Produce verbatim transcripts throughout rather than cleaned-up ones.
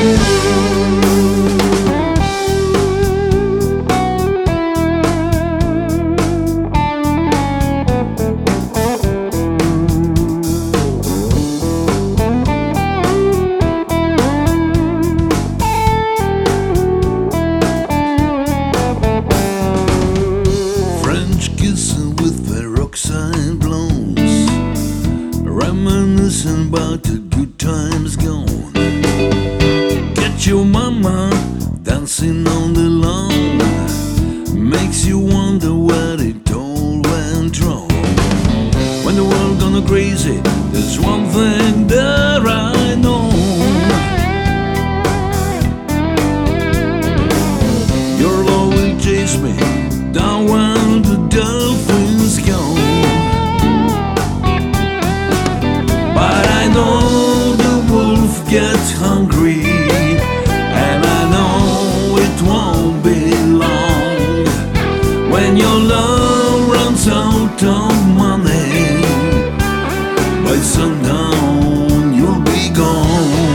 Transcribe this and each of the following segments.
Reminiscing about the good times gone. Get your mama dancing on the lawn. Makes you wonder where it all went wrong. When the world gone crazy, there's one thing that I know. Your love will chase me down when the dolphins gone. But I know the wolf gets hungry, and I know it won't be long. When your love runs out of money, by sundown you'll be gone.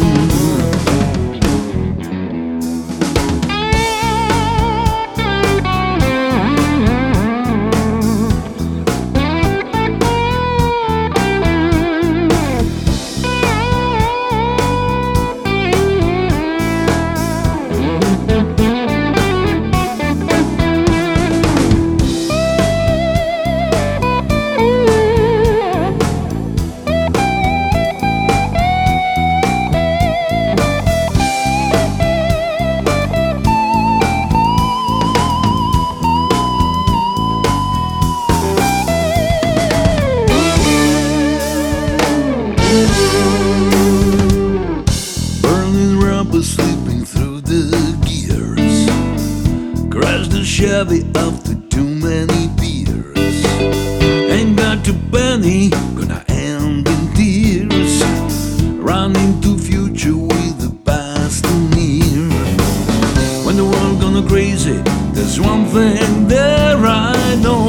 Burning rubber, sleeping through the gears. Crashed the Chevy after too many beers. Ain't got a penny, gonna end in tears. Running to future with the past near. When the world gonna crazy, there's one thing that I know.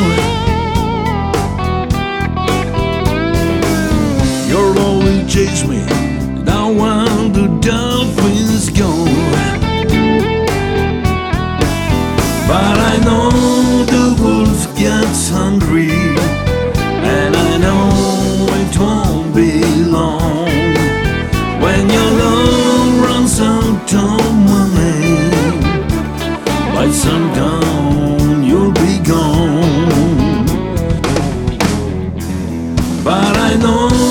Your love will chase me down when the dolphins go. But I know the wolf gets hungry, and I know it won't be long. When your love runs out of money, by sundown you'll be gone. But I know